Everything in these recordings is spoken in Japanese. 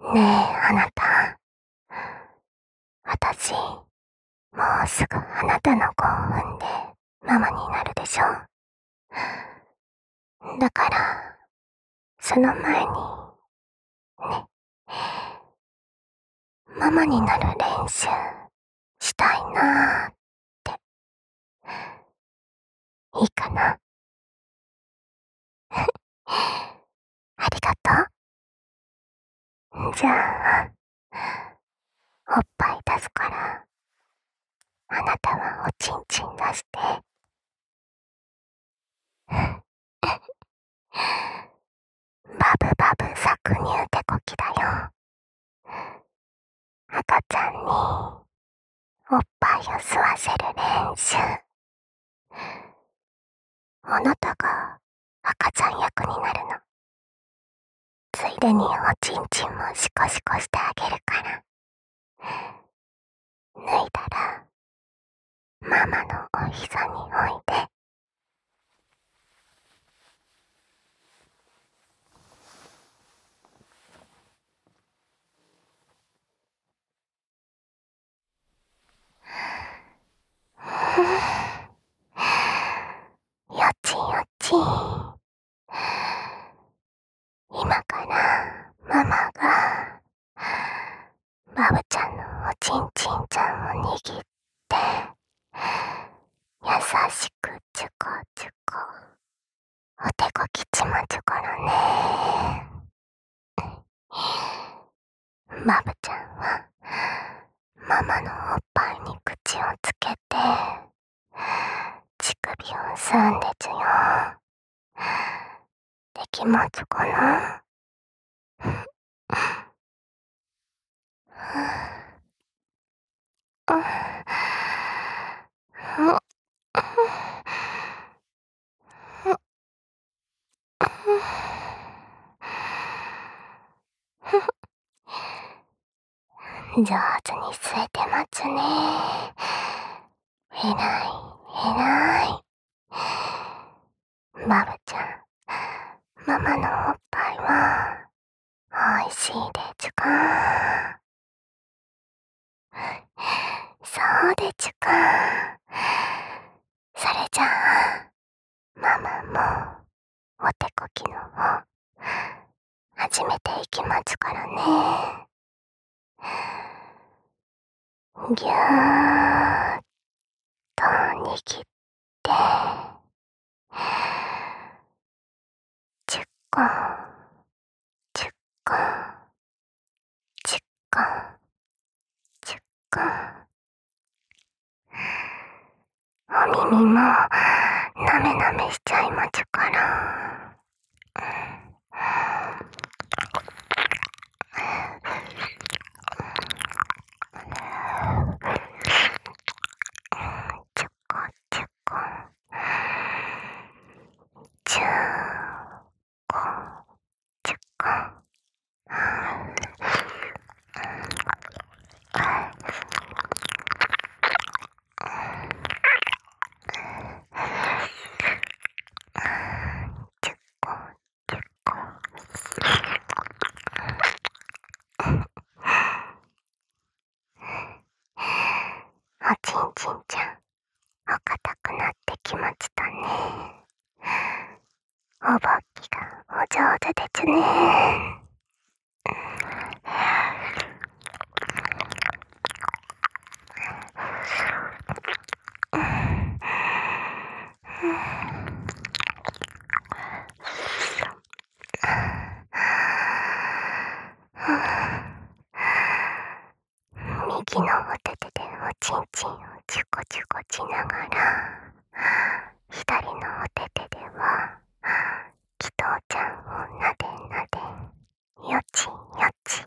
ねえ、あなた。私、もうすぐあなたの子を産んでママになるでしょ。だから、その前に、ね、ママになる練習したいなーって。いいかな？ありがとう。じゃあ、おっぱい出すから、あなたはおちんちん出して。バブバブ搾乳手こきだよ。赤ちゃんにおっぱいを吸わせる練習。あなたが赤ちゃん役になるの。ついでにおちんちんもシコシコしてあげるから。脱いだら、ママのお膝においで。よちよち。今からママがバブちゃんのおちんちんちゃんを握って、優しくチュコチュコお手こきちまちゅからね。バブちゃんはママのおっぱいに口をつけて乳首を吸うんでちゅよ。できまちゅかな？上手に吸えてまちゅね。えらい、えらい。バブちゃん、ママのおっぱいは、おいしいでちゅか。そうでちゅか。それじゃあ、ママも、お手こきの方、始めていきますからね。ぎゅーっと握って、10個、10個、10個、10個。お耳も、なめなめしちゃいまちゅから。10個、10個。10個、10個。おちんちんちゃん、お硬くなってきましたね。おぼっきがお上手でちゅね。右のお手手でおちんちんをチュコチュコしながら、左のお手手ではきとうちゃんをなでなで、よちよち。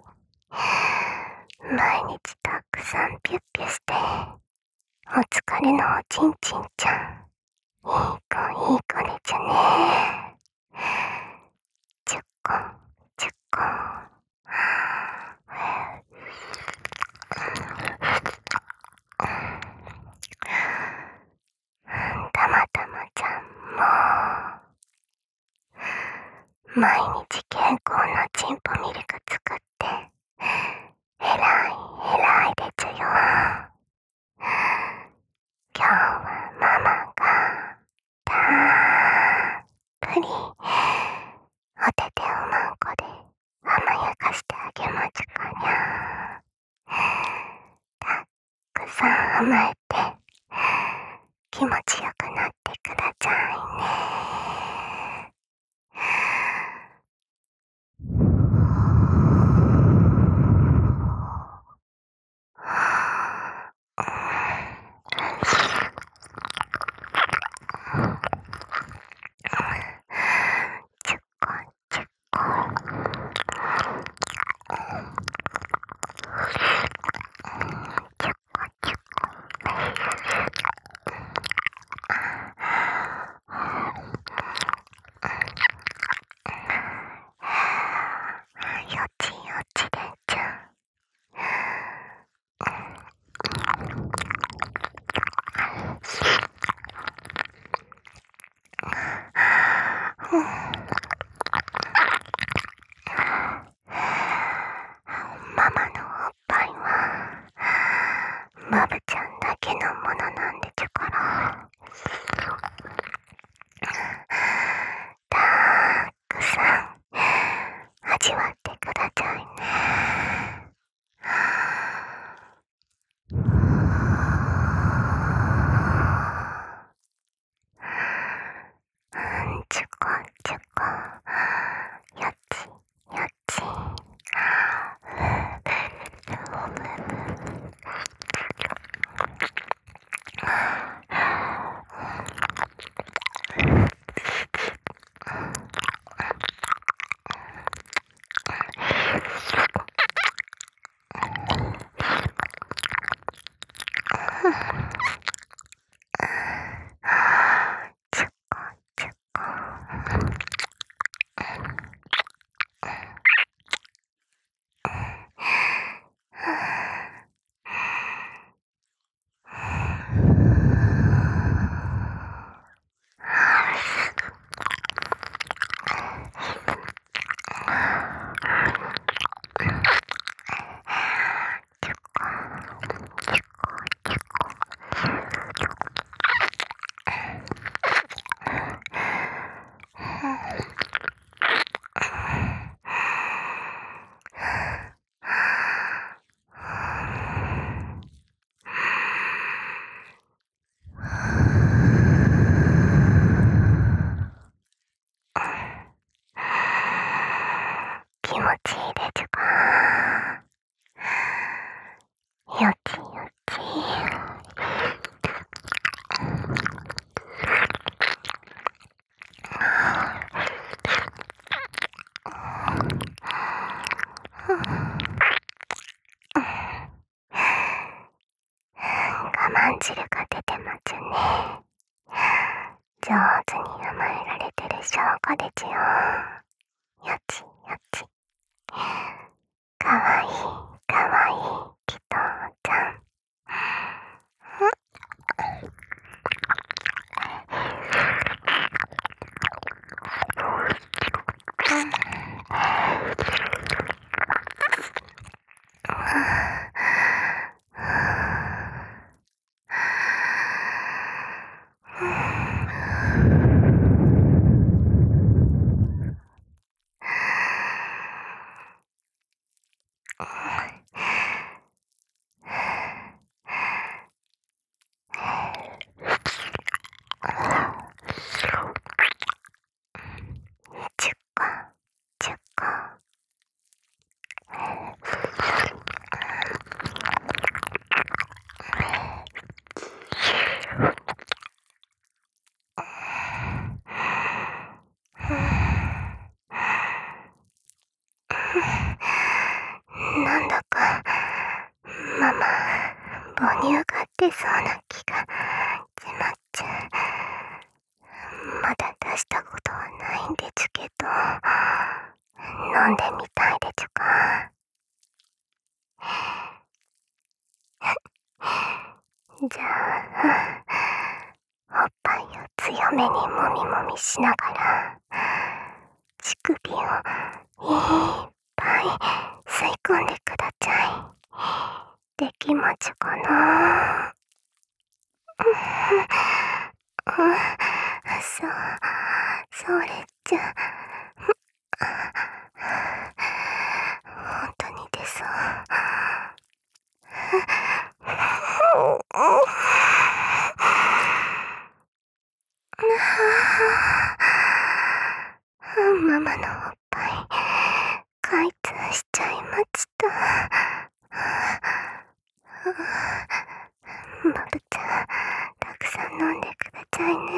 毎日たくさんピュッピュして、お疲れのおちんちんちゃん、いい子いい子でちゅね。10個、10個。たまたまちゃんも、毎日健康なチンポミルク作って甘えて気持ちよくなってくださいね。ちゅこちゅこちゅこちゅこよちよちでちゅ。ママのおっぱいはバブちゃんだけのものなんでちゅから、たくさん味わってくださいね。ちゅこちゅこよちよちちゅこちゅこ気持ちいいでちゅか。よちよち我慢汁が出てますね。上手に甘えられてる証拠でちゅよ。よちよちかわいいかわいいきとちゃん。ちゅこちゅこなんだかママ母乳が出そうな気がしまっちゃう。まだ出したことはないんでちゅけど、飲んでみたいでちゅか。じゃあおっぱいを強めにもみもみしながら乳首をいっぱい吸い込んでください。できまちゅかな。それじゃ本当に出そう。 ちた。まぶちゃん、たくさん飲んでくださいね。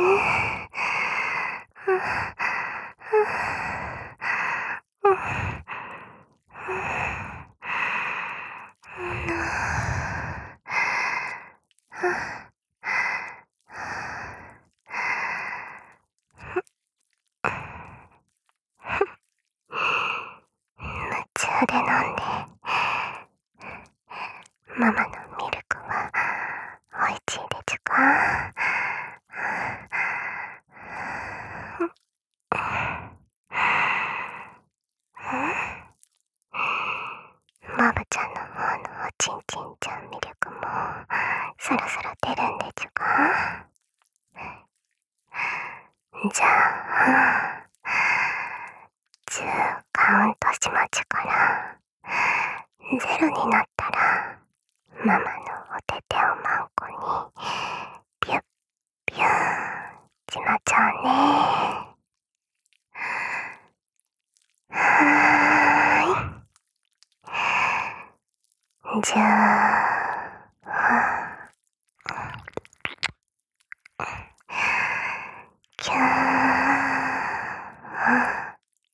夢中で飲んで、ママのミルクはおいしいでちゅか。マブちゃんの方のおちんちんちゃんミルクもそろそろ出るんでちゅか。じゃあ10カウントしまちゅから0になったらママのおててをまんこにピュッピューしまちゃうね。はーい。じゃあキャー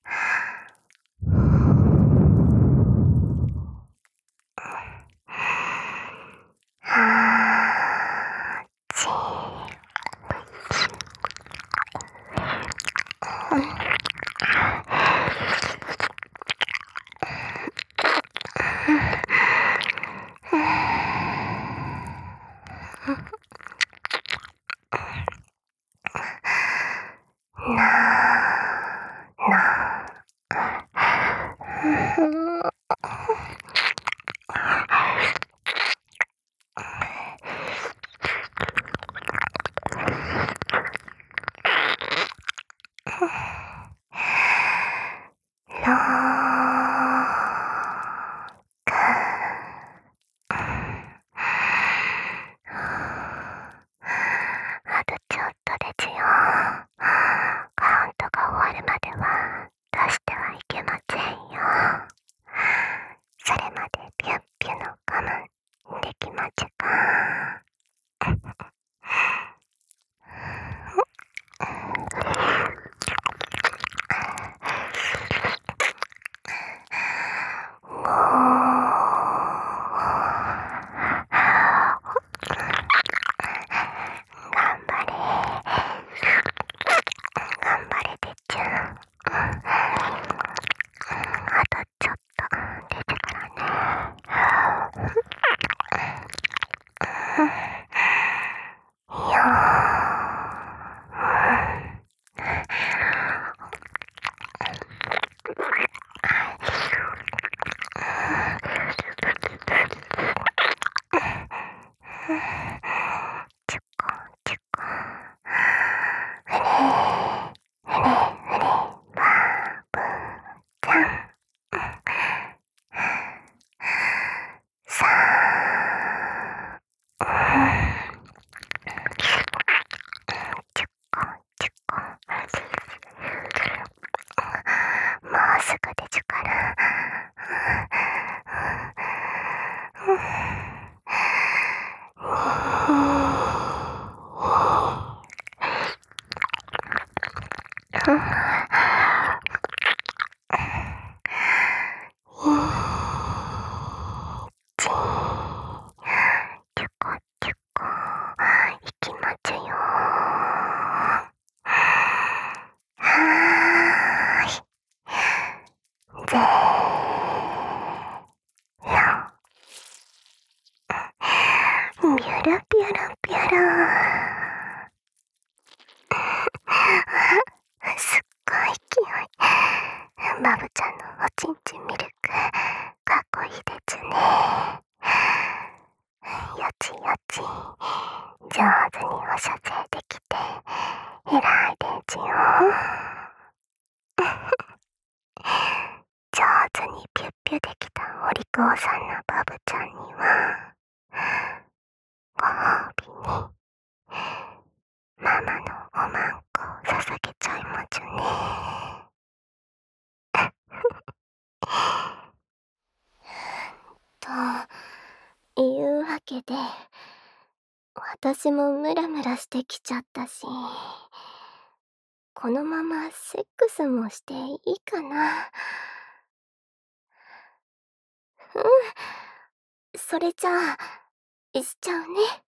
ちろあとちょっとですよ。カウントが終わるまでは出してはいけませんよ。それまでピュッピュの我慢できまちゅか。頑張れ。頑張れでちゅ。あとちょっと出てからね。いやちゅこちゅこ。ふれふれふればぶちゃん。さあちゅこちゅこ。もうすぐでちゅから。ちゅこちゅこ。いきまちゅよ。はーい。ぜーの。ビュルビュルビュル。すっごい勢い。バブちゃんのおちんちんミルクかっこいいですね。よちよち上手におしゃせできて偉いですよ。上手にピュッピュできたお利口さんなバブちゃんにはご褒美にママのおまんこを捧げちゃいまちゅね。 けで、私もムラムラしてきちゃったし、このままセックスもしていいかな。うん、それじゃあ、しちゃうね。